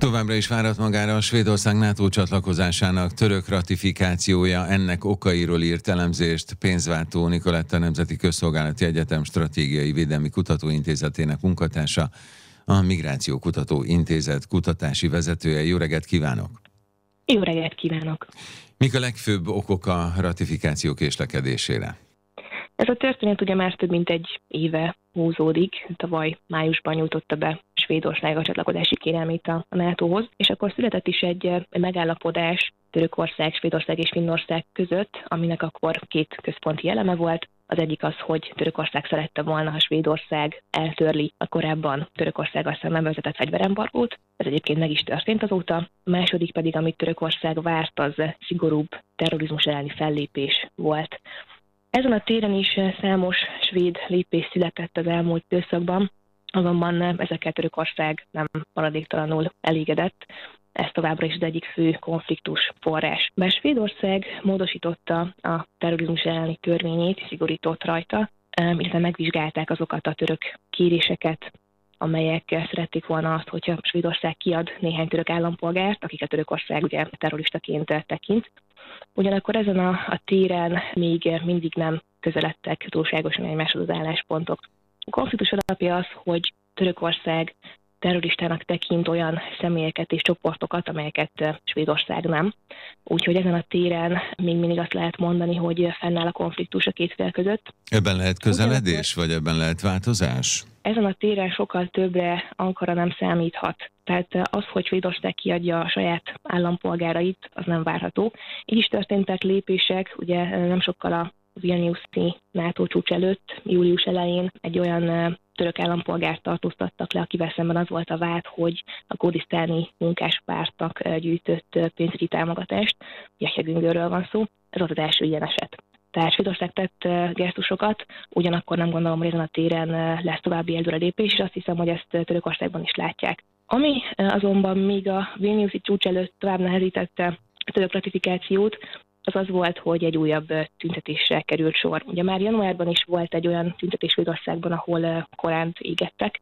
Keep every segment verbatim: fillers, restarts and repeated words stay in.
Továbbra is várat magára a Svédország NATO csatlakozásának török ratifikációja. Ennek okairól írt elemzést Pénzváltó Nikoletta Nemzeti Közszolgálati Egyetem Stratégiai Védelmi Kutatóintézetének munkatársa, a Migráció Kutató Intézet kutatási vezetője. Jó reggelt kívánok! Jó reggelt kívánok! Mik a legfőbb okok a ratifikáció késlekedésére? Ez a történet ugye már több mint egy éve húzódik. Tavaly májusban nyújtotta be Svédország a csatlakozási kérelmét a nátóhoz, és akkor született is egy megállapodás Törökország, Svédország és Finnország között, aminek akkor két központi eleme volt. Az egyik az, hogy Törökország szerette volna, ha Svédország eltörli a korábban Törökországgal szemben vezetett fegyverembargót. Ez egyébként meg is történt azóta. A második pedig, amit Törökország várt, az szigorúbb terrorizmus elleni fellépés volt. Ezen a téren is számos svéd lépés született az elmúlt időszakban, azonban ezekkel Törökország nem maradéktalanul elégedett. Ez továbbra is az egyik fő konfliktus forrás. Bár Svédország módosította a terrorizmus elleni törvényét, szigorított rajta, illetve megvizsgálták azokat a török kéréseket, amelyek szerették volna azt, hogyha Svédország kiad néhány török állampolgárt, akiket Törökország ugye terroristaként tekint. Ugyanakkor ezen a, a téren még mindig nem közeledtek túlságosan egymáshoz az álláspontok. A konfliktus alapja az, hogy Törökország terroristának tekint olyan személyeket és csoportokat, amelyeket Svédország nem. Úgyhogy ezen a téren még mindig azt lehet mondani, hogy fennáll a konfliktus a két fél között. Ebben lehet közeledés, vagy ebben lehet változás? Ezen a téren sokkal többre Ankara nem számíthat. Tehát az, hogy Svédország kiadja a saját állampolgárait, az nem várható. Így is történtek lépések, ugye nem sokkal a Vilniuszi NATO csúcs előtt, július elején egy olyan török állampolgárt tartóztattak le, akivel szemben az volt a vád, hogy a kurdisztáni munkáspártnak gyűjtött pénzügyi támogatást. Yahya Güngörről van szó. Ez volt az első ilyen eset. Tehát Svédország tett gesztusokat, ugyanakkor nem gondolom, hogy ezen a téren lesz további előrelépés, és azt hiszem, hogy ezt Törökországban is látják. Ami azonban még a Vilniuszi csúcs előtt tovább nehezítette a török ratifikációt, az az volt, hogy egy újabb tüntetésre került sor. Ugye már januárban is volt egy olyan tüntetés Svédországban, ahol Koránt égettek,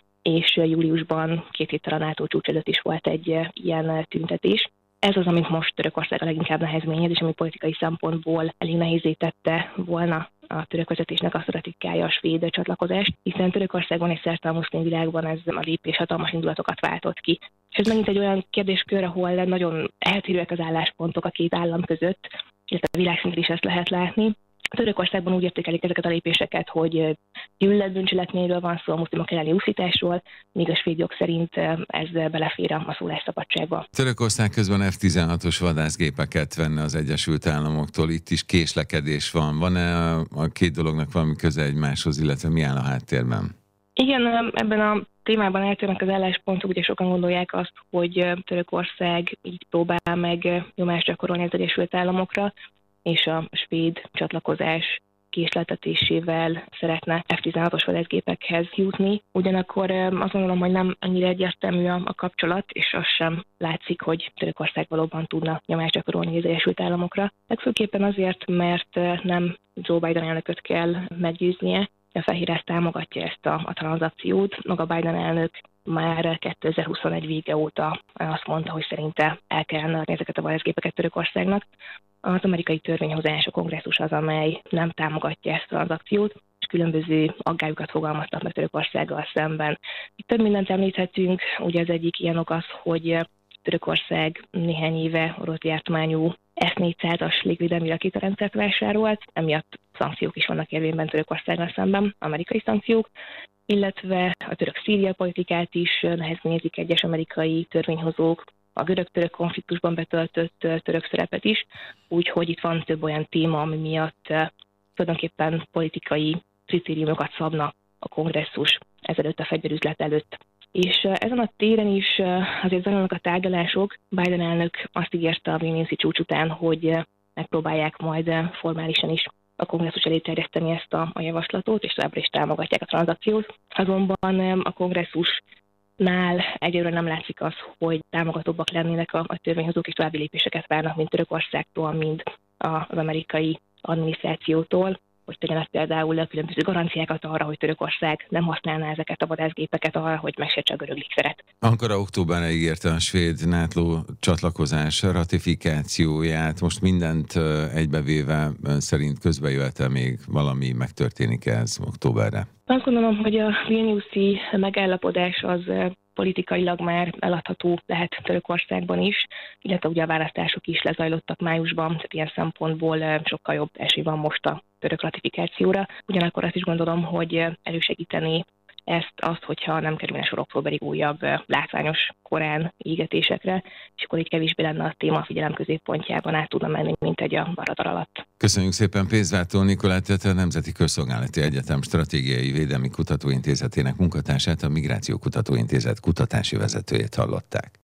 és júliusban két héttel a NATO csúcs előtt is volt egy ilyen tüntetés. Ez az, amit most Törökország a leginkább nehezményez, és ami politikai szempontból elég nehézé tette volna a török vezetésnek azt ratifikálja a svéd csatlakozást, hiszen Törökországban és szerte a muszlim világban ez a lépés hatalmas indulatokat váltott ki. És ez megint egy olyan kérdéskör, ahol nagyon eltérőek az álláspontok a két állam között, illetve a világszinten is ezt lehet látni. Törökországban úgy értékelik ezeket a lépéseket, hogy gyűlöletbűncselekményről van szó, a muszlimok elleni úszításról, míg a svéd jog szerint ez belefér a szólásszabadságba. Törökország közben ef tizenhatos vadászgépeket venne az Egyesült Államoktól, itt is késlekedés van. Van-e a két dolognak valami köze egymáshoz, illetve mi áll a háttérben? Igen, ebben a témában eltérnek az álláspontok, ugye sokan gondolják azt, hogy Törökország így próbál meg nyomást gyakorolni az Egyesült Államokra, és a svéd csatlakozás késleltetésével szeretne ef tizenhatos vadászgépekhez jutni. Ugyanakkor azt gondolom, hogy nem annyira egyértelmű a kapcsolat, és az sem látszik, hogy Törökország valóban tudna nyomást gyakorolni az Egyesült Államokra. Legfőképpen azért, mert nem Joe Biden elnököt kell meggyőznie, a Fehérház támogatja ezt a, a tranzakciót. Maga Biden elnök már kétezer-huszonegy vége óta azt mondta, hogy szerinte el kellene adni ezeket a vadászgépeket Törökországnak. Az amerikai törvényhozás, a kongresszus az, amely nem támogatja ezt a tranzakciót, és különböző aggályokat fogalmaztak meg Törökországgal szemben. Itt több mindent említhetünk, ugye az egyik ilyen ok az, hogy Törökország néhány éve orosz gyártmányú es négyszázas légvédelmi rakétarendszert vásárolt, emiatt szankciók is vannak érvényben Törökországgal szemben, amerikai szankciók, illetve a török-szíria politikát is nehezményezik egyes amerikai törvényhozók, a görög-török konfliktusban betöltött török szerepet is, úgyhogy itt van több olyan téma, ami miatt tulajdonképpen politikai kritériumokat szabna a kongresszus ezelőtt a fegyverüzlet előtt. És ezen a téren is azért zajlanak a tárgyalások. Biden elnök azt ígérte a Vilniuszi csúcs után, hogy megpróbálják majd formálisan is a kongresszus elé terjeszteni ezt a, a javaslatot, és továbbra is támogatják a tranzakciót. Azonban a kongresszusnál egyelőre nem látszik az, hogy támogatóbbak lennének a, a törvényhozók, és további lépéseket várnak, mint Törökországtól, mind az amerikai adminisztrációtól. hogy tegyenek például különböző garanciákat arra, hogy Törökország nem használná ezeket a vadászgépeket arra, hogy megsértse a görög légteret. Ankara októberre ígérte a svéd NATO csatlakozás ratifikációját. Most mindent egybevéve ön szerint közbejöhet-e még valami, megtörténik ez októberre? Azt gondolom, hogy a vilniuszi megállapodás az politikailag már eladható lehet Törökországban is, illetve ugye a választások is lezajlottak májusban, tehát ilyen szempontból sokkal jobb esély van most a török ratifikációra. Ugyanakkor azt is gondolom, hogy elősegíteni ezt azt, hogyha nem kerülne sor októberig újabb látványos korán égetésekre, és akkor így kevésbé lenne a téma a figyelem középpontjában át tudna menni, mint egy a radar alatt. Köszönjük szépen Pénzvártó Nikolett, a Nemzeti Közszolgálati Egyetem Stratégiai Védelmi Kutatóintézetének munkatársát, a Migráció Kutatóintézet kutatási vezetőjét hallották.